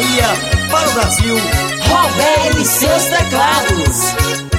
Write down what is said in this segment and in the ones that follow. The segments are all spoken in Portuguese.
Bahia, para o Brasil, Robério e seus teclados.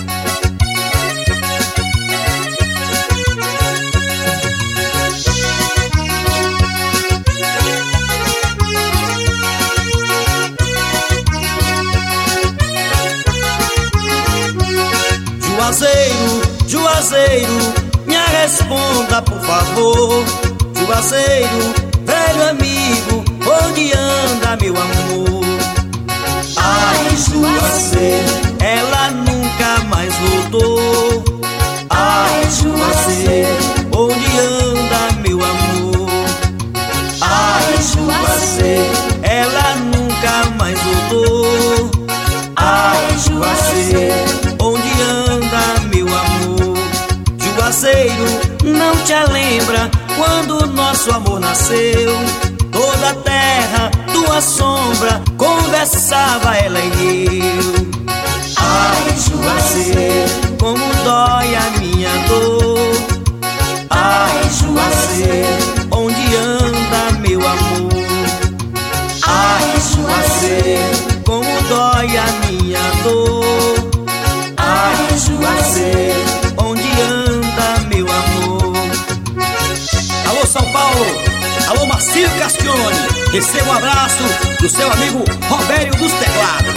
Juazeiro, me responda por favor. Juazeiro, velho amigo, onde anda meu amor? Ai, Juazeiro, ela nunca mais voltou. Ai, Juazeiro, onde anda meu amor? Ai, Juazeiro, ela nunca mais voltou. Ai, Juazeiro, onde anda meu amor? Juazeiro, não te lembra quando nosso amor nasceu? Toda a terra, tua sombra, conversava ela e eu. Ai, Juazeiro, como dói a minha dor. Ai, Juazeiro, onde anda meu amor? Ai, Juazeiro, como dói a minha dor. Ai, Juazeiro, onde anda meu amor? Alô São Paulo, alô Marcílio Castione, receba um abraço do seu amigo Robério dos Teclados.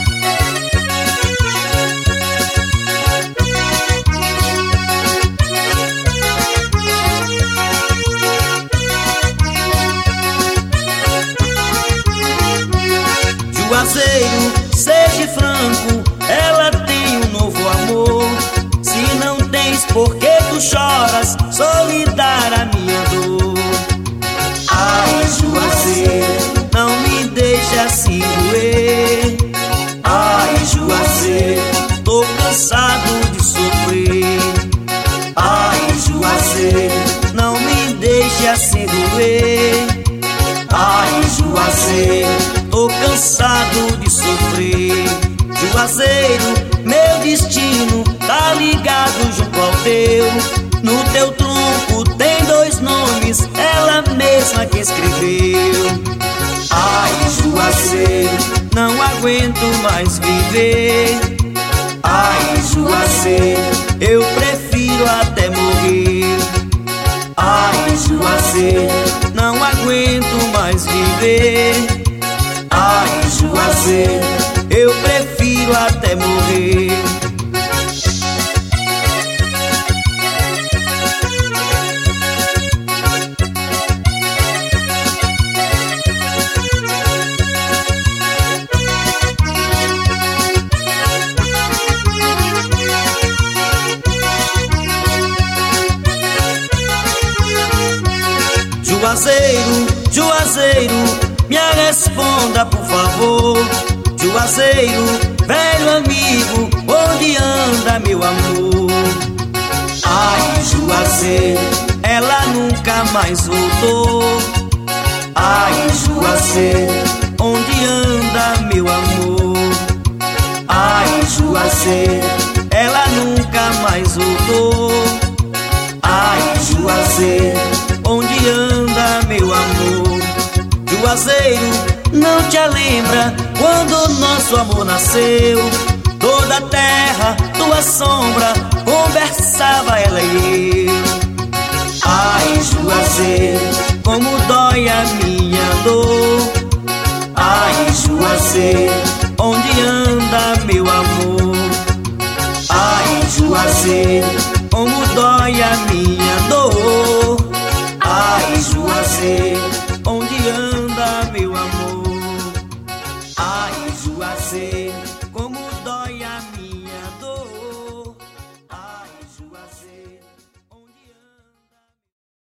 Juazeiro, seja franco, ela tem um novo amor. Se não tens, por que tu choras? Solidária a minha dor. Ai, Juazeiro, não me deixe assim doer. Ai, Juazeiro, tô cansado de sofrer. Ai, Juazeiro, não me deixe assim doer. Ai, Juazeiro, tô cansado de sofrer. Juazeiro, meu destino tá ligado junto ao teu. No teu tronco tem dois nomes, ela mesma que escreveu. Ai, Juazeiro, não aguento mais viver. Ai, Juazeiro, eu prefiro até morrer. Ai, Juazeiro, não aguento mais viver. Ai, Juazeiro, eu prefiro até morrer. Juazeiro, me responda por favor. Juazeiro, velho amigo, onde anda meu amor? Ai, Juazeiro, ela nunca mais voltou. Ai, Juazeiro, onde anda meu amor? Ai, Juazeiro, ela nunca mais voltou. Ai, Juazeiro, onde anda meu amor? Juazeiro, não te lembra quando nosso amor nasceu? Toda a terra, tua sombra, conversava ela e eu. Ai, Juazeiro, como dói a minha dor. Ai, Juazeiro, onde anda meu